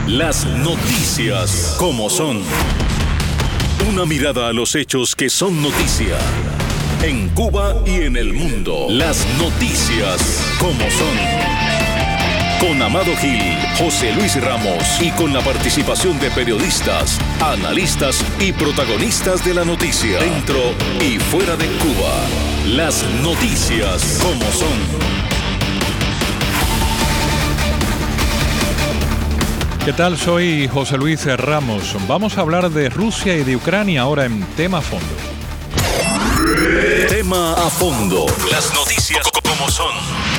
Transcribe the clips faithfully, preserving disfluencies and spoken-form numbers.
Las noticias como son. Una mirada a los hechos que son noticia. En Cuba y en el mundo. Las noticias como son. Con Amado Gil, José Luis Ramos y con la participación de periodistas, analistas y protagonistas de la noticia. Dentro y fuera de Cuba. Las noticias como son. ¿Qué tal? Soy José Luis Ramos. Vamos a hablar de Rusia y de Ucrania ahora en Tema a Fondo. Tema a Fondo. Las noticias como son.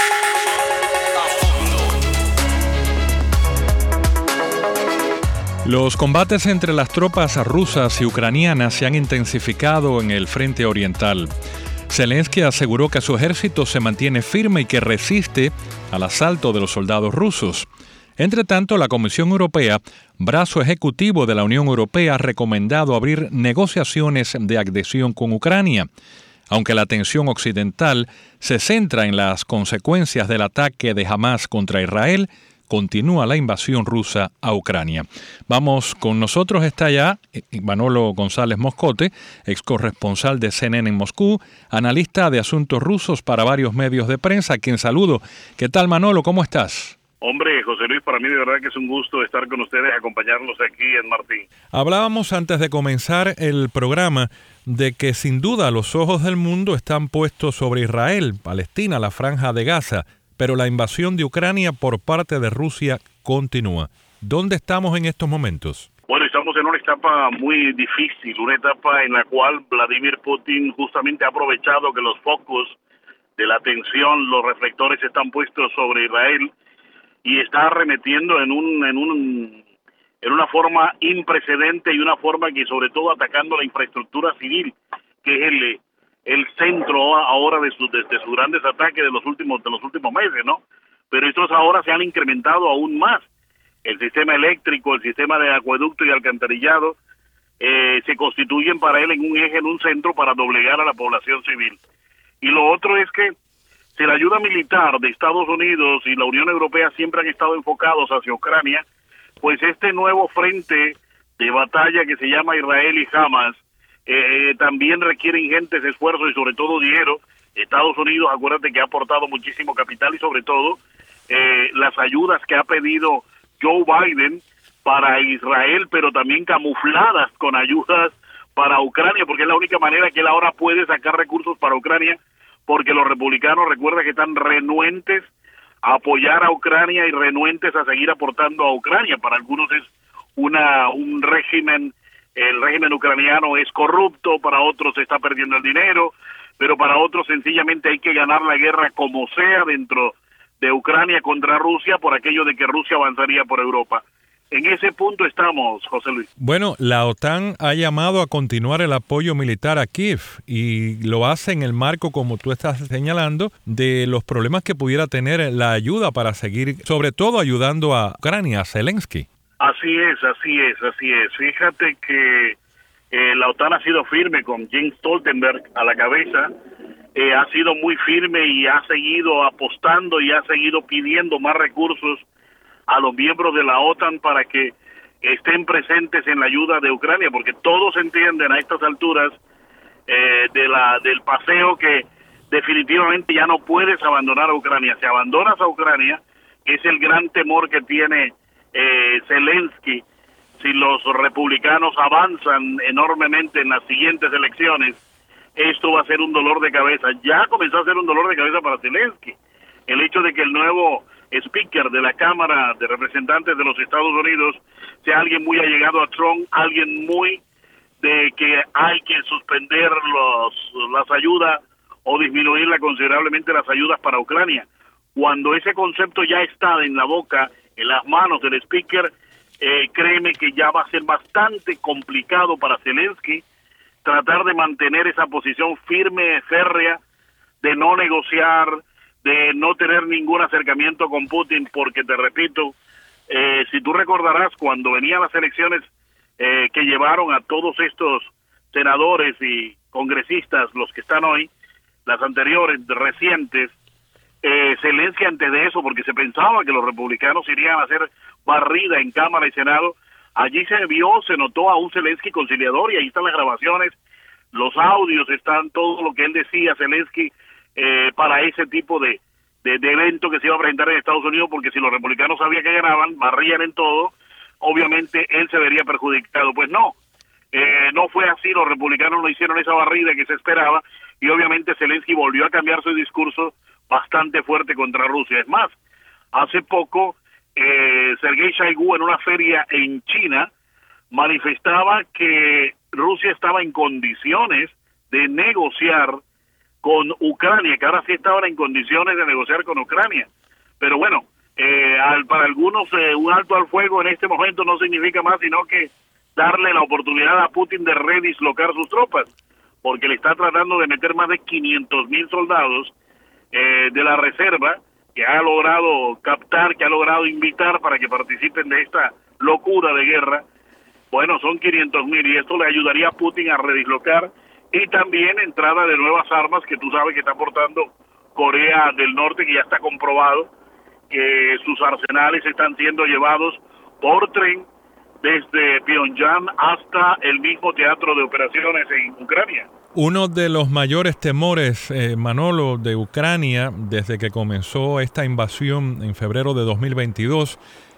Los combates entre las tropas rusas y ucranianas se han intensificado en el frente oriental. Zelensky aseguró que su ejército se mantiene firme y que resiste al asalto de los soldados rusos. Entre tanto, la Comisión Europea, brazo ejecutivo de la Unión Europea, ha recomendado abrir negociaciones de adhesión con Ucrania. Aunque la atención occidental se centra en las consecuencias del ataque de Hamás contra Israel, continúa la invasión rusa a Ucrania. Vamos, con nosotros está ya Manolo González Moscote, ex corresponsal de C N N en Moscú, analista de asuntos rusos para varios medios de prensa, a quien saludo. ¿Qué tal, Manolo? ¿Cómo estás? Hombre, José Luis, para mí de verdad que es un gusto estar con ustedes, acompañarlos aquí en Martín. Hablábamos antes de comenzar el programa de que sin duda los ojos del mundo están puestos sobre Israel, Palestina, la Franja de Gaza, pero la invasión de Ucrania por parte de Rusia continúa. ¿Dónde estamos en estos momentos? Bueno, estamos en una etapa muy difícil, una etapa en la cual Vladimir Putin justamente ha aprovechado que los focos de la atención, los reflectores están puestos sobre Israel, y está arremetiendo en un en un en una forma imprecedente y una forma que sobre todo atacando la infraestructura civil, que es el el centro ahora de sus de, de sus grandes ataques de los últimos de los últimos meses, ¿no? Pero estos ahora se han incrementado aún más. El sistema eléctrico, el sistema de acueducto y alcantarillado eh, se constituyen para él en un eje, en un centro para doblegar a la población civil. Y lo otro es que si la ayuda militar de Estados Unidos y la Unión Europea siempre han estado enfocados hacia Ucrania, pues este nuevo frente de batalla que se llama Israel y Hamás eh, también requiere ingentes esfuerzos y sobre todo dinero. Estados Unidos, acuérdate que ha aportado muchísimo capital y sobre todo eh, las ayudas que ha pedido Joe Biden para Israel, pero también camufladas con ayudas para Ucrania, porque es la única manera que él ahora puede sacar recursos para Ucrania, porque los republicanos, recuerda que están renuentes a apoyar a Ucrania y renuentes a seguir aportando a Ucrania. Para algunos es una un régimen, el régimen ucraniano es corrupto, para otros se está perdiendo el dinero, pero para otros sencillamente hay que ganar la guerra como sea dentro de Ucrania contra Rusia, por aquello de que Rusia avanzaría por Europa. En ese punto estamos, José Luis. Bueno, la OTAN ha llamado a continuar el apoyo militar a Kiev y lo hace en el marco, como tú estás señalando, de los problemas que pudiera tener la ayuda para seguir, sobre todo ayudando a Ucrania, a Zelensky. Así es, así es, así es. Fíjate que eh, la OTAN ha sido firme con Jens Stoltenberg a la cabeza, eh, ha sido muy firme y ha seguido apostando y ha seguido pidiendo más recursos a los miembros de la OTAN para que estén presentes en la ayuda de Ucrania, porque todos entienden a estas alturas eh, de la del paseo que definitivamente ya no puedes abandonar a Ucrania. Si abandonas a Ucrania, que es el gran temor que tiene eh, Zelensky, si los republicanos avanzan enormemente en las siguientes elecciones, esto va a ser un dolor de cabeza. Ya comenzó a ser un dolor de cabeza para Zelensky. El hecho de que el nuevo speaker de la Cámara de Representantes de los Estados Unidos sea alguien muy allegado a Trump, alguien muy de que hay que suspender los las ayudas o disminuirla considerablemente las ayudas para Ucrania. Cuando ese concepto ya está en la boca, en las manos del speaker, eh, créeme que ya va a ser bastante complicado para Zelensky tratar de mantener esa posición firme, férrea, de no negociar, de no tener ningún acercamiento con Putin, porque te repito, eh, si tú recordarás cuando venían las elecciones eh, que llevaron a todos estos senadores y congresistas, los que están hoy, las anteriores, recientes, eh, Zelensky antes de eso, porque se pensaba que los republicanos irían a hacer barrida en Cámara y Senado. Allí se vio, se notó a un Zelensky conciliador, y ahí están las grabaciones, los audios, están todo lo que él decía, Zelensky, eh, para ese tipo de, de, de evento que se iba a presentar en Estados Unidos, porque si los republicanos sabían que ganaban, barrían en todo, obviamente él se vería perjudicado. Pues no, eh, no fue así, los republicanos no hicieron esa barrida que se esperaba, y obviamente Zelensky volvió a cambiar su discurso bastante fuerte contra Rusia. Es más, hace poco eh, Sergei Shoigu en una feria en China manifestaba que Rusia estaba en condiciones de negociar con Ucrania, que ahora sí estaban en condiciones de negociar con Ucrania. Pero bueno, eh, al, para algunos eh, un alto al fuego en este momento no significa más sino que darle la oportunidad a Putin de redislocar sus tropas, porque le está tratando de meter más de quinientos mil soldados eh, de la reserva, que ha logrado captar, que ha logrado invitar para que participen de esta locura de guerra. Bueno, son quinientos mil, y esto le ayudaría a Putin a redislocar, y también entrada de nuevas armas que tú sabes que está aportando Corea del Norte, que ya está comprobado que sus arsenales están siendo llevados por tren desde Pyongyang hasta el mismo teatro de operaciones en Ucrania. Uno de los mayores temores, eh, Manolo, de Ucrania desde que comenzó esta invasión en febrero de dos mil veintidós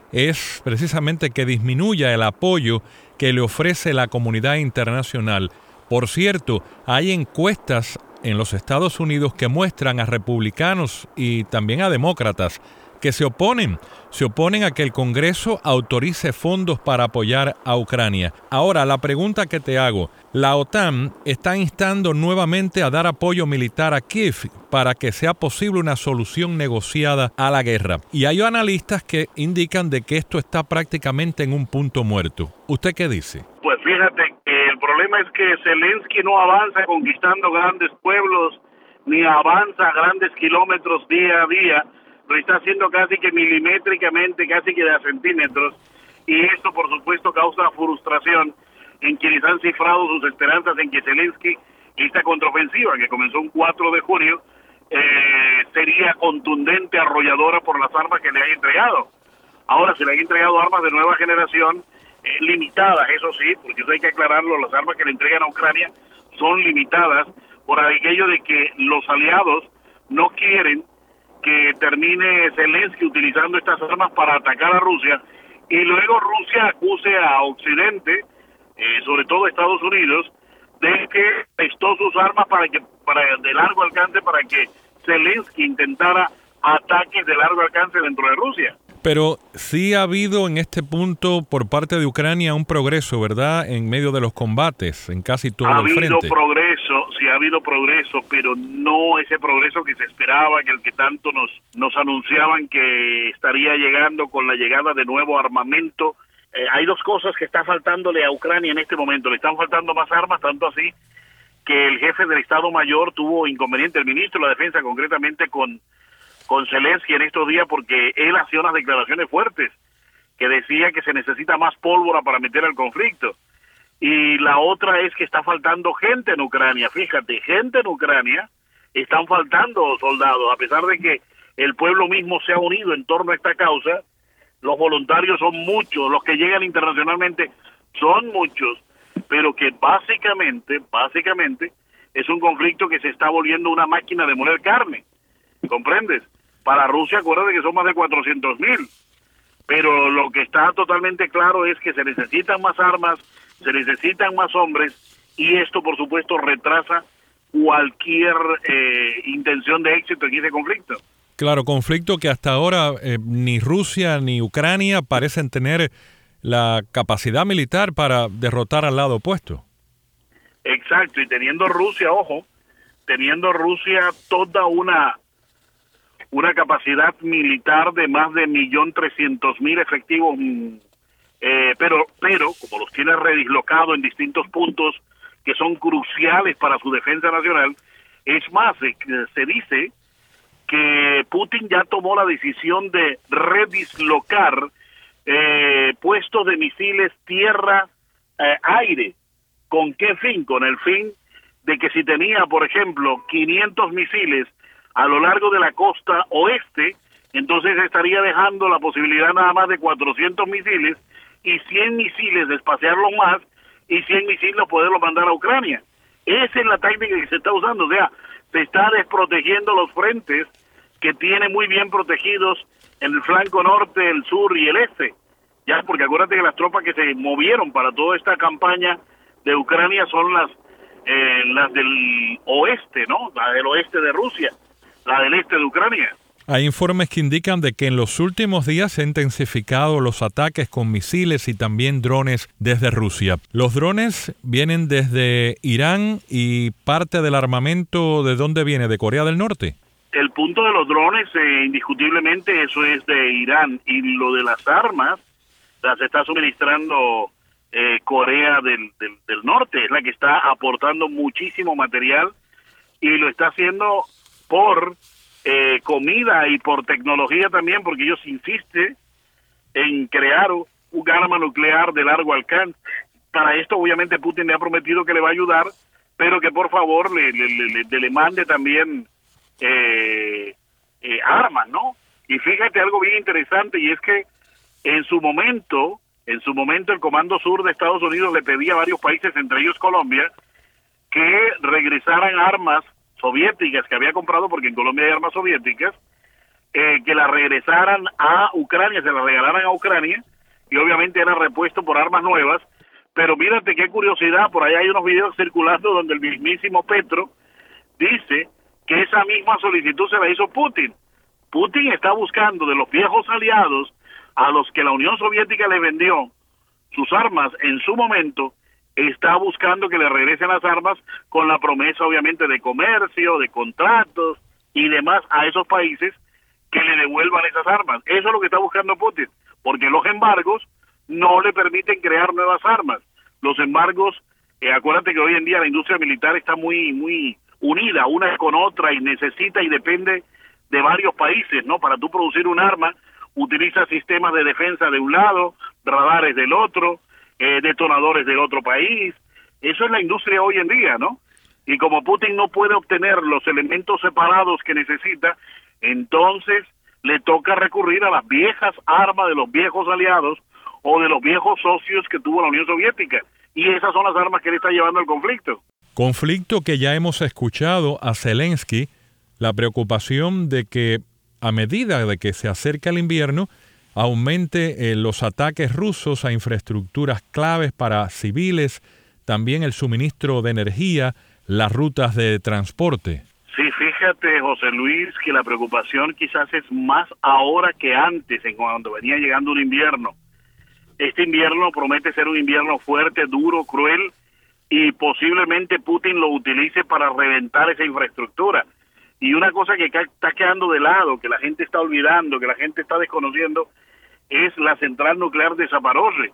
es precisamente que disminuya el apoyo que le ofrece la comunidad internacional. Por cierto, hay encuestas en los Estados Unidos que muestran a republicanos y también a demócratas que se oponen, se oponen a que el Congreso autorice fondos para apoyar a Ucrania. Ahora, la pregunta que te hago, la OTAN está instando nuevamente a dar apoyo militar a Kiev para que sea posible una solución negociada a la guerra. Y hay analistas que indican de que esto está prácticamente en un punto muerto. ¿Usted qué dice? Pues fíjate que el problema es que Zelensky no avanza conquistando grandes pueblos, ni avanza grandes kilómetros día a día, lo está haciendo casi que milimétricamente, casi que de a centímetros, y esto por supuesto causa frustración en quienes han cifrado sus esperanzas en que Zelensky, esta contraofensiva que comenzó un cuatro de junio, eh, sería contundente, arrolladora por las armas que le han entregado. Ahora se le han entregado armas de nueva generación, eh, limitadas, eso sí, porque eso hay que aclararlo, las armas que le entregan a Ucrania son limitadas por aquello de que los aliados no quieren que termine Zelensky utilizando estas armas para atacar a Rusia, y luego Rusia acuse a Occidente, eh, sobre todo Estados Unidos, de que prestó sus armas para que para de largo alcance para que Zelensky intentara ataques de largo alcance dentro de Rusia. Pero sí ha habido en este punto por parte de Ucrania un progreso, ¿verdad?, en medio de los combates, en casi todo el frente. Ha habido progreso, sí ha habido progreso, pero no ese progreso que se esperaba, que el que tanto nos, nos anunciaban que estaría llegando con la llegada de nuevo armamento. Eh, hay dos cosas que está faltándole a Ucrania en este momento. Le están faltando más armas, tanto así que el jefe del Estado Mayor tuvo inconveniente, el ministro de la Defensa concretamente, con con Zelensky en estos días, porque él hacía unas declaraciones fuertes que decía que se necesita más pólvora para meter al conflicto. Y la otra es que está faltando gente en Ucrania. Fíjate, gente en Ucrania, están faltando soldados, a pesar de que el pueblo mismo se ha unido en torno a esta causa. Los voluntarios son muchos, los que llegan internacionalmente son muchos, pero que básicamente, básicamente, es un conflicto que se está volviendo una máquina de moler carne. ¿Comprendes? Para Rusia, acuérdate que son más de cuatrocientos mil, pero lo que está totalmente claro es que se necesitan más armas, se necesitan más hombres, y esto por supuesto retrasa cualquier eh, intención de éxito en ese conflicto. Claro, conflicto que hasta ahora eh, ni Rusia ni Ucrania parecen tener la capacidad militar para derrotar al lado opuesto. Exacto, y teniendo Rusia, ojo, teniendo Rusia toda una una capacidad militar de más de un millón trescientos mil efectivos, eh, pero, pero como los tiene redislocados en distintos puntos que son cruciales para su defensa nacional, es más, se, se dice que Putin ya tomó la decisión de redislocar eh, puestos de misiles tierra-aire. Eh, ¿Con qué fin? Con el fin de que si tenía, por ejemplo, quinientos misiles a lo largo de la costa oeste, entonces estaría dejando la posibilidad nada más de cuatrocientos misiles y cien misiles de espaciarlos más y cien misiles poderlos mandar a Ucrania. Esa es la táctica que se está usando, o sea, se está desprotegiendo los frentes que tiene muy bien protegidos en el flanco norte, el sur y el este. Ya, porque acuérdate que las tropas que se movieron para toda esta campaña de Ucrania son las eh, las del oeste, ¿no? La del oeste de Rusia, la del este de Ucrania. Hay informes que indican de que en los últimos días se han intensificado los ataques con misiles y también drones desde Rusia. Los drones vienen desde Irán y parte del armamento, ¿de dónde viene? ¿De Corea del Norte? El punto de los drones, eh, indiscutiblemente, eso es de Irán, y lo de las armas las está suministrando eh, Corea del, del, del Norte, es la que está aportando muchísimo material y lo está haciendo por eh, comida y por tecnología también, porque ellos insisten en crear un arma nuclear de largo alcance. Para esto, obviamente, Putin le ha prometido que le va a ayudar, pero que por favor le, le, le, le, le mande también eh, eh, armas, ¿no? Y fíjate algo bien interesante, y es que en su momento, en su momento el Comando Sur de Estados Unidos le pedía a varios países, entre ellos Colombia, que regresaran armas soviéticas que había comprado, porque en Colombia hay armas soviéticas, eh, que las regresaran a Ucrania, se las regalaran a Ucrania, y obviamente era repuesto por armas nuevas. Pero mírate qué curiosidad, por ahí hay unos videos circulando donde el mismísimo Petro dice que esa misma solicitud se la hizo Putin. Putin está buscando de los viejos aliados a los que la Unión Soviética le vendió sus armas en su momento, está buscando que le regresen las armas con la promesa obviamente de comercio, de contratos y demás a esos países que le devuelvan esas armas. Eso es lo que está buscando Putin, porque los embargos no le permiten crear nuevas armas. Los embargos, eh, acuérdate que hoy en día la industria militar está muy muy unida una con otra y necesita y depende de varios países, ¿no? Para tú producir un arma, utiliza sistemas de defensa de un lado, radares del otro, eh, detonadores del otro país. Eso es la industria hoy en día, ¿no? Y como Putin no puede obtener los elementos separados que necesita, entonces le toca recurrir a las viejas armas de los viejos aliados o de los viejos socios que tuvo la Unión Soviética. Y esas son las armas que le está llevando al conflicto. Conflicto que ya hemos escuchado a Zelensky, la preocupación de que a medida de que se acerca el invierno, aumente eh, los ataques rusos a infraestructuras claves para civiles, también el suministro de energía, las rutas de transporte. Sí, fíjate, José Luis, que la preocupación quizás es más ahora que antes, en cuando venía llegando un invierno. Este invierno promete ser un invierno fuerte, duro, cruel, y posiblemente Putin lo utilice para reventar esa infraestructura. Y una cosa que está quedando de lado, que la gente está olvidando, que la gente está desconociendo, es la central nuclear de Zaporozhye.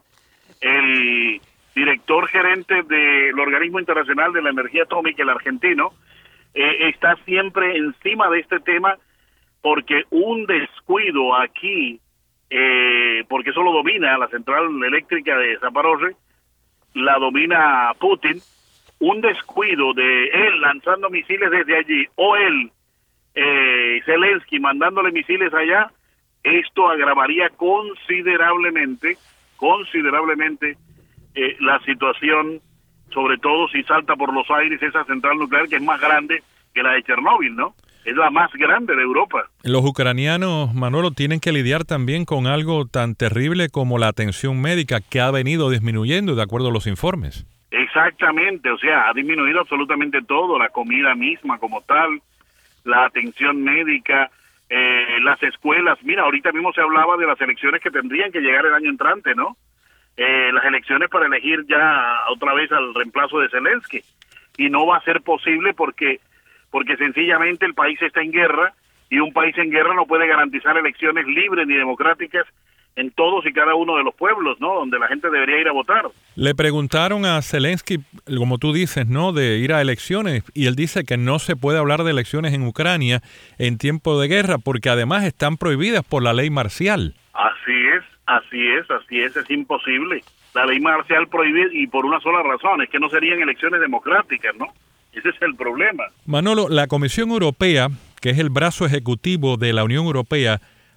El director gerente del Organismo Internacional de la Energía Atómica, el argentino, eh, está siempre encima de este tema, porque un descuido aquí, eh, porque eso lo domina la central eléctrica de Zaporozhye, la domina Putin, un descuido de él lanzando misiles desde allí, o él, eh, Zelensky, mandándole misiles allá, esto agravaría considerablemente, considerablemente eh, la situación, sobre todo si salta por los aires esa central nuclear que es más grande que la de Chernóbil, ¿no? Es la más grande de Europa. Los ucranianos, Manolo, tienen que lidiar también con algo tan terrible como la atención médica, que ha venido disminuyendo de acuerdo a los informes. Exactamente, o sea, ha disminuido absolutamente todo, la comida misma como tal, la atención médica, eh, las escuelas. Mira, ahorita mismo se hablaba de las elecciones que tendrían que llegar el año entrante, ¿no? Eh, las elecciones para elegir ya otra vez al reemplazo de Zelensky. Y no va a ser posible porque porque sencillamente el país está en guerra, y un país en guerra no puede garantizar elecciones libres ni democráticas en todos y cada uno de los pueblos, ¿no? Donde la gente debería ir a votar. Le preguntaron a Zelensky, como tú dices, ¿no?, de ir a elecciones, y él dice que no se puede hablar de elecciones en Ucrania en tiempo de guerra, porque además están prohibidas por la ley marcial. Así es, así es, así es, es imposible. La ley marcial prohíbe, y por una sola razón, es que no serían elecciones democráticas, ¿no? Ese es el problema. Manolo, la Comisión Europea, que es el brazo ejecutivo de la Unión Europea,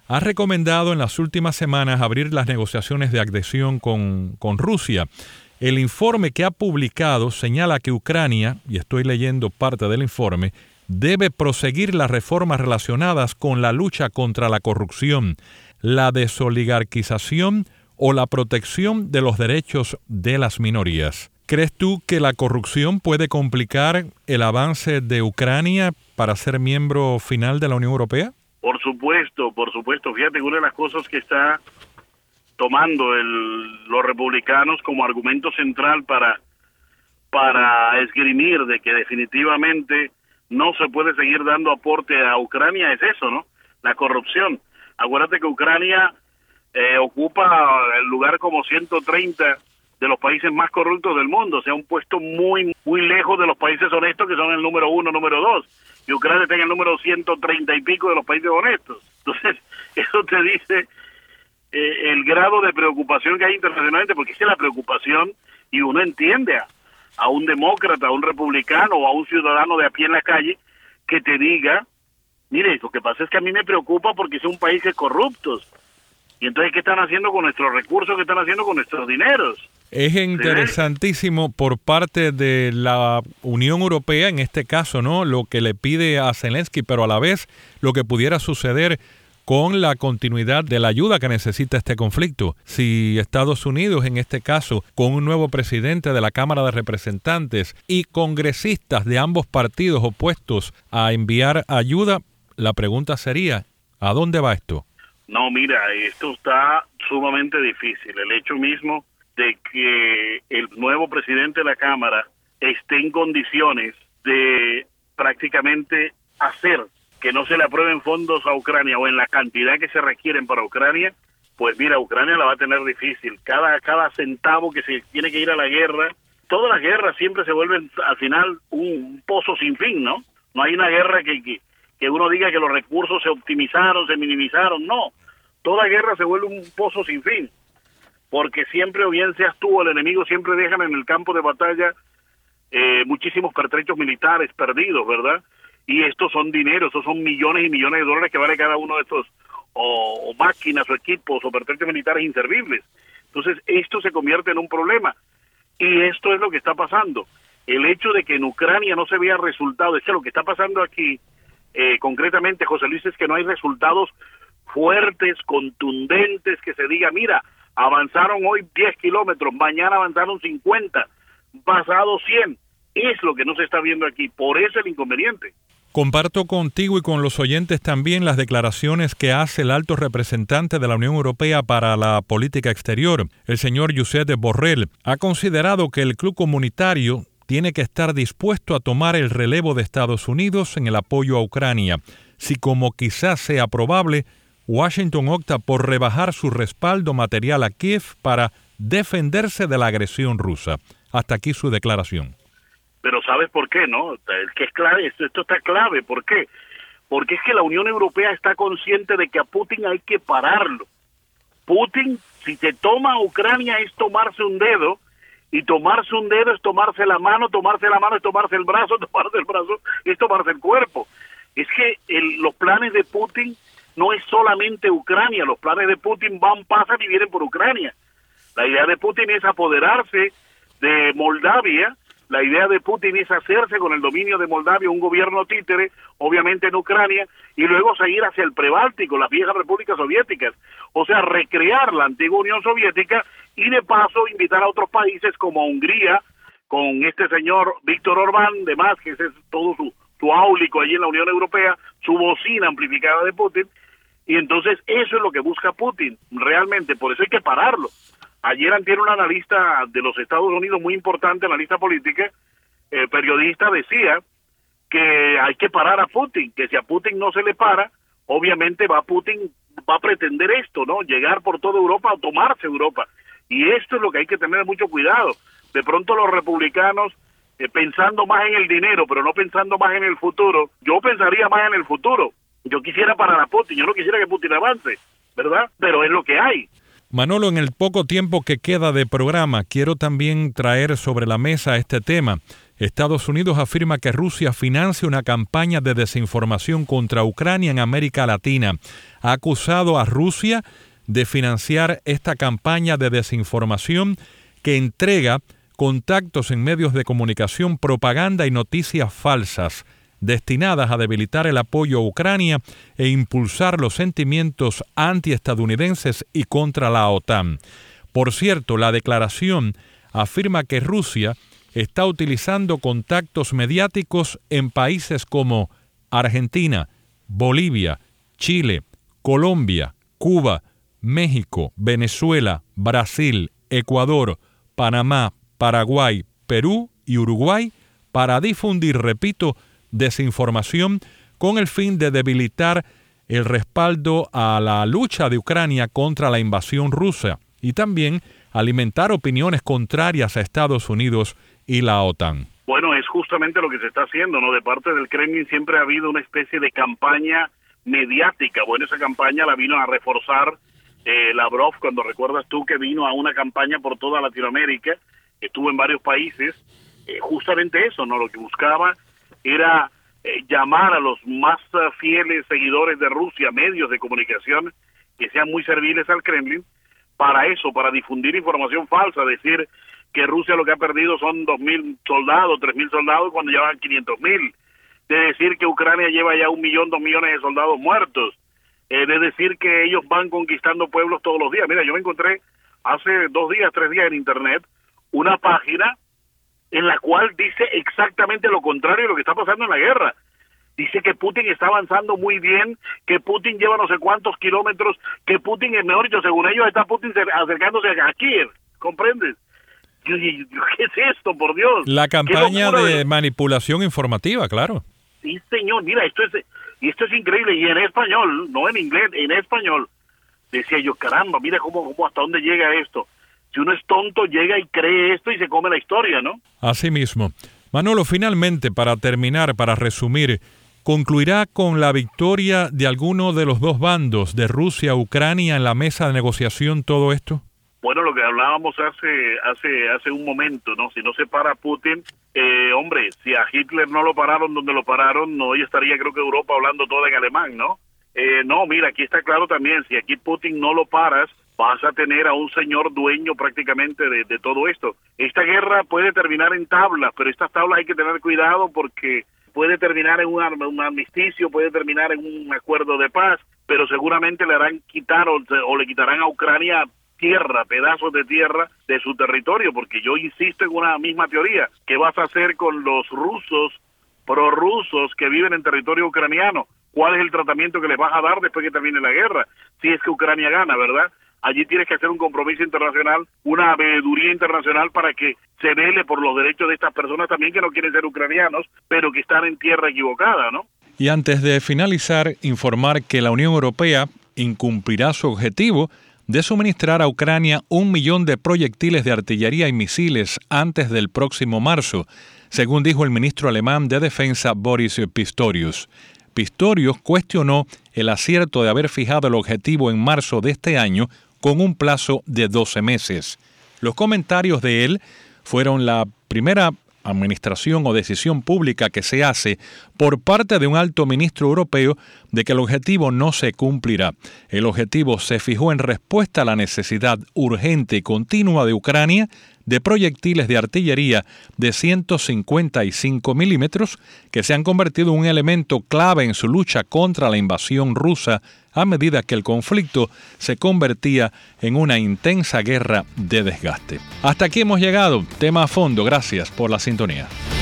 ha recomendado en las últimas semanas abrir las negociaciones de adhesión con, con Rusia. El informe que ha publicado señala que Ucrania, y estoy leyendo parte del informe, debe proseguir las reformas relacionadas con la lucha contra la corrupción, la desoligarquización o la protección de los derechos de las minorías. ¿Crees tú que la corrupción puede complicar el avance de Ucrania para ser miembro final de la Unión Europea? Por supuesto, por supuesto. Fíjate, una de las cosas que está tomando el, los republicanos como argumento central para, para esgrimir de que definitivamente no se puede seguir dando aporte a Ucrania es eso, ¿no? La corrupción. Acuérdate que Ucrania eh, ocupa el lugar como ciento treinta de los países más corruptos del mundo, o sea, un puesto muy muy lejos de los países honestos que son el número uno, número dos. Y Ucrania está en el número ciento treinta y pico de los países honestos. Entonces, eso te dice eh, el grado de preocupación que hay internacionalmente, porque es que la preocupación, y uno entiende a, a un demócrata, a un republicano o a un ciudadano de a pie en la calle que te diga, mire, lo que pasa es que a mí me preocupa porque es un país de corruptos. Y entonces, ¿qué están haciendo con nuestros recursos? ¿Qué están haciendo con nuestros dineros? Es interesantísimo por parte de la Unión Europea, en este caso, ¿no? Lo que le pide a Zelensky, pero a la vez lo que pudiera suceder con la continuidad de la ayuda que necesita este conflicto. Si Estados Unidos, en este caso, con un nuevo presidente de la Cámara de Representantes y congresistas de ambos partidos opuestos a enviar ayuda, la pregunta sería, ¿a dónde va esto? No, mira, esto está sumamente difícil. El hecho mismo de que el nuevo presidente de la Cámara esté en condiciones de prácticamente hacer que no se le aprueben fondos a Ucrania o en la cantidad que se requieren para Ucrania, pues mira, Ucrania la va a tener difícil. Cada, cada centavo que se tiene que ir a la guerra, todas las guerras siempre se vuelven al final un pozo sin fin, ¿no? No hay una guerra que... que que uno diga que los recursos se optimizaron, se minimizaron, no. Toda guerra se vuelve un pozo sin fin, porque siempre, o bien seas tú o el enemigo, siempre dejan en el campo de batalla eh, muchísimos pertrechos militares perdidos, ¿verdad? Y estos son dinero, estos son millones y millones de dólares que vale cada uno de estos, o, o máquinas, o equipos, o pertrechos militares inservibles. Entonces, esto se convierte en un problema, y esto es lo que está pasando. El hecho de que en Ucrania no se vea resultado, es que lo que está pasando aquí, Eh, concretamente, José Luis, es que no hay resultados fuertes, contundentes, que se diga, mira, avanzaron hoy diez kilómetros, mañana avanzaron cincuenta, pasado cien. Es lo que no se está viendo aquí, por eso el inconveniente. Comparto contigo y con los oyentes también las declaraciones que hace el alto representante de la Unión Europea para la política exterior, el señor Josep Borrell. Ha considerado que el club comunitario tiene que estar dispuesto a tomar el relevo de Estados Unidos en el apoyo a Ucrania, si como quizás sea probable, Washington opta por rebajar su respaldo material a Kiev para defenderse de la agresión rusa. Hasta aquí su declaración. Pero ¿sabes por qué, no? Es que es clave, esto, esto está clave. ¿Por qué? Porque es que la Unión Europea está consciente de que a Putin hay que pararlo. Putin, si se toma a Ucrania, es tomarse un dedo, y tomarse un dedo es tomarse la mano, tomarse la mano es tomarse el brazo, tomarse el brazo es tomarse el cuerpo. Es que el, los planes de Putin no es solamente Ucrania, los planes de Putin van, pasan y vienen por Ucrania. La idea de Putin es apoderarse de Moldavia, la idea de Putin es hacerse con el dominio de Moldavia un gobierno títere, obviamente en Ucrania, y luego seguir hacia el prebáltico, las viejas repúblicas soviéticas, o sea, recrear la antigua Unión Soviética y de paso invitar a otros países como Hungría, con este señor Víctor Orbán, demás, que ese es todo su, su áulico allí en la Unión Europea, su bocina amplificada de Putin, y entonces eso es lo que busca Putin, realmente, por eso hay que pararlo. Ayer antier un analista de los Estados Unidos muy importante, analista política, eh, periodista, decía que hay que parar a Putin, que si a Putin no se le para, obviamente va Putin va a pretender esto, ¿no? Llegar por toda Europa o tomarse Europa. Y esto es lo que hay que tener mucho cuidado. De pronto los republicanos, eh, pensando más en el dinero, pero no pensando más en el futuro, yo pensaría más en el futuro. Yo quisiera parar a Putin, yo no quisiera que Putin avance, ¿verdad? Pero es lo que hay. Manolo, en el poco tiempo que queda de programa, quiero también traer sobre la mesa este tema. Estados Unidos afirma que Rusia financia una campaña de desinformación contra Ucrania en América Latina. Ha acusado a Rusia de financiar esta campaña de desinformación que entrega contactos en medios de comunicación, propaganda y noticias falsas, destinadas a debilitar el apoyo a Ucrania e impulsar los sentimientos antiestadounidenses y contra la OTAN. Por cierto, la declaración afirma que Rusia está utilizando contactos mediáticos en países como Argentina, Bolivia, Chile, Colombia, Cuba, México, Venezuela, Brasil, Ecuador, Panamá, Paraguay, Perú y Uruguay para difundir, repito, desinformación con el fin de debilitar el respaldo a la lucha de Ucrania contra la invasión rusa y también alimentar opiniones contrarias a Estados Unidos y la OTAN. Bueno, es justamente lo que se está haciendo, ¿no? De parte del Kremlin siempre ha habido una especie de campaña mediática. Bueno, esa campaña la vino a reforzar eh, Lavrov, cuando recuerdas tú que vino a una campaña por toda Latinoamérica, estuvo en varios países, eh, justamente eso, ¿no? Lo que buscaba era eh, llamar a los más uh, fieles seguidores de Rusia, medios de comunicación que sean muy serviles al Kremlin, para eso, para difundir información falsa, decir que Rusia lo que ha perdido son dos mil soldados, tres mil soldados, cuando llevan quinientos mil, de decir que Ucrania lleva ya un millón, dos millones de soldados muertos, eh, de decir que ellos van conquistando pueblos todos los días. Mira, yo me encontré hace dos días, tres días en internet, una página en la cual dice exactamente lo contrario de lo que está pasando en la guerra. Dice que Putin está avanzando muy bien, que Putin lleva no sé cuántos kilómetros, que Putin, mejor dicho, según ellos, está Putin acercándose a Kiev, ¿comprendes? ¿Qué es esto, por Dios? La campaña de manipulación informativa, claro. Sí, señor, mira, esto es y esto es increíble, y en español, no en inglés, en español. Decía yo, caramba, mira cómo, cómo hasta dónde llega esto. Si uno es tonto, llega y cree esto y se come la historia, ¿no? Así mismo. Manolo, finalmente, para terminar, para resumir, ¿concluirá con la victoria de alguno de los dos bandos, de Rusia o Ucrania, en la mesa de negociación todo esto? Bueno, lo que hablábamos hace hace hace un momento, ¿no? Si no se para Putin, eh, hombre, si a Hitler no lo pararon donde lo pararon, no, hoy estaría creo que Europa hablando todo en alemán, ¿no? Eh, no, mira, aquí está claro también, si aquí Putin no lo paras, vas a tener a un señor dueño prácticamente de, de todo esto. Esta guerra puede terminar en tablas, pero estas tablas hay que tener cuidado porque puede terminar en un, un armisticio, puede terminar en un acuerdo de paz, pero seguramente le harán quitar o, o le quitarán a Ucrania tierra, pedazos de tierra de su territorio, porque yo insisto en una misma teoría. ¿Qué vas a hacer con los rusos, prorrusos que viven en territorio ucraniano? ¿Cuál es el tratamiento que les vas a dar después que termine la guerra? Si es que Ucrania gana, ¿verdad? Allí tienes que hacer un compromiso internacional, una veeduría internacional para que se vele por los derechos de estas personas también que no quieren ser ucranianos, pero que están en tierra equivocada, ¿no? Y antes de finalizar, informar que la Unión Europea incumplirá su objetivo de suministrar a Ucrania un millón de proyectiles de artillería y misiles antes del próximo marzo, según dijo el ministro alemán de Defensa Boris Pistorius. Pistorius cuestionó el acierto de haber fijado el objetivo en marzo de este año con un plazo de doce meses. Los comentarios de él fueron la primera administración o decisión pública que se hace por parte de un alto ministro europeo de que el objetivo no se cumplirá. El objetivo se fijó en respuesta a la necesidad urgente y continua de Ucrania de proyectiles de artillería de ciento cincuenta y cinco milímetros que se han convertido en un elemento clave en su lucha contra la invasión rusa a medida que el conflicto se convertía en una intensa guerra de desgaste. Hasta aquí hemos llegado. Tema a fondo. Gracias por la sintonía.